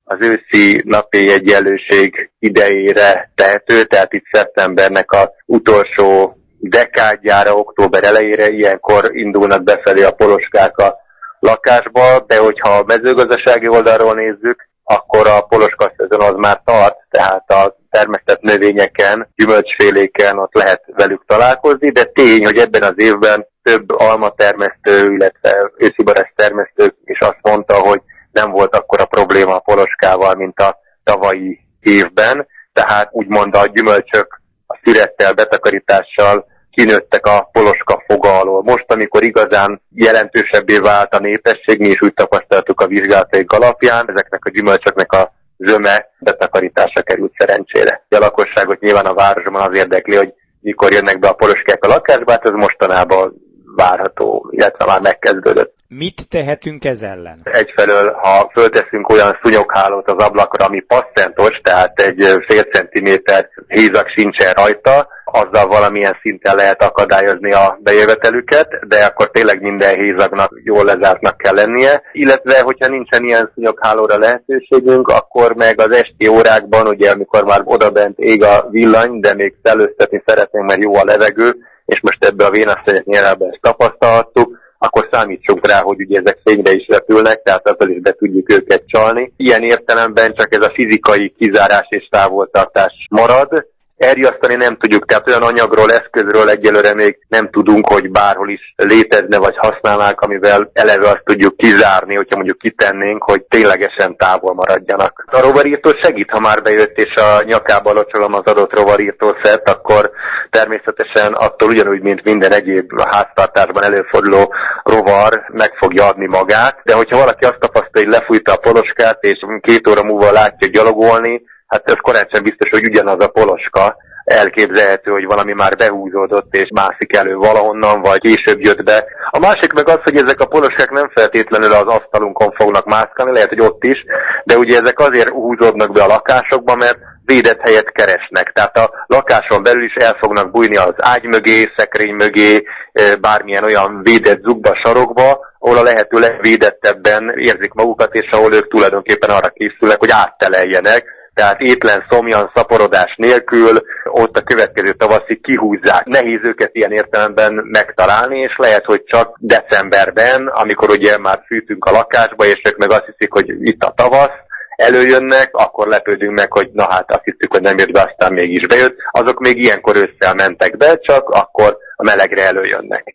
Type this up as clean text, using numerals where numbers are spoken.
az őszi napi egyenlőség idejére tehető, tehát itt szeptembernek az utolsó dekádjára, október elejére ilyenkor indulnak befelé a poloskák a lakásba, de hogyha a mezőgazdasági oldalról nézzük, akkor a poloska szezon az már tart, tehát a termesztett növényeken, gyümölcsféléken ott lehet velük találkozni, de tény, hogy ebben az évben több almatermesztő, illetve őszibarás termesztő is azt mondta, hogy nem volt akkora probléma a poloskával, mint a tavalyi évben, tehát úgymond a gyümölcsök a szürettel, betakarítással kinőttek a poloska foga alól. Most, amikor igazán jelentősebbé vált a népesség, mi is úgy tapasztaltuk a vizsgálataik alapján, ezeknek a gyümölcsöknek a zöme betakarítása került szerencsére. A lakosságot nyilván a városban az érdekli, hogy mikor jönnek be a poloskák a lakásba, hát ez mostanában várható, illetve már megkezdődött. Mit tehetünk ez ellen? Egyfelől, ha fölteszünk olyan szúnyoghálót az ablakra, ami passzentos, tehát egy fél centiméter hézag sincsen rajta, azzal valamilyen szinten lehet akadályozni a bejövetelüket, de akkor tényleg minden hézagnak jól lezártnak kell lennie. Illetve, hogyha nincsen ilyen szúnyoghálóra lehetőségünk, akkor meg az esti órákban, ugye amikor már odabent ég a villany, de még szellőztetni szeretnénk, mert jó a levegő, és most ebbe a vénasszonyok nyelában ezt tapasztalhattuk, akkor számítsunk rá, hogy ugye ezek fényre is repülnek, tehát azzal is be tudjuk őket csalni. Ilyen értelemben csak ez a fizikai kizárás és távoltartás marad. Elriasztani nem tudjuk, tehát olyan anyagról, eszközről egyelőre még nem tudunk, hogy bárhol is létezne vagy használnák, amivel eleve azt tudjuk kizárni, hogyha mondjuk kitennénk, hogy ténylegesen távol maradjanak. A rovarírtó segít, ha már bejött és a nyakába locsolom az adott rovarírtószert, akkor természetesen attól ugyanúgy, mint minden egyéb háztartásban előforduló rovar meg fogja adni magát, de hogyha valaki azt tapasztalja, hogy lefújta a poloskát, és 2 óra múlva látja gyalogolni, hát ez korán sem biztos, hogy ugyanaz a poloska. Elképzelhető, hogy valami már behúzódott és mászik elő valahonnan, vagy később jött be. A másik meg az, hogy ezek a poloskák nem feltétlenül az asztalunkon fognak mászkálni, lehet, hogy ott is, de ugye ezek azért húzódnak be a lakásokba, mert védett helyet keresnek. Tehát a lakáson belül is el fognak bújni az ágy mögé, szekrény mögé, bármilyen olyan védett zugba, sarokba, ahol a lehető legvédettebben érzik magukat, és ahol ők tulajdonképpen arra készülnek, hogy átteleljenek. Tehát étlen, szomjan, szaporodás nélkül ott a következő tavaszig kihúzzák. Nehéz őket ilyen értelemben megtalálni, és lehet, hogy csak decemberben, amikor ugye már fűtünk a lakásba, és ők meg azt hiszik, hogy itt a tavasz, előjönnek, akkor lepődünk meg, hogy na hát azt hiszük, hogy nem jött be, aztán mégis bejött. Azok még ilyenkor ősszel mentek be, csak akkor a melegre előjönnek.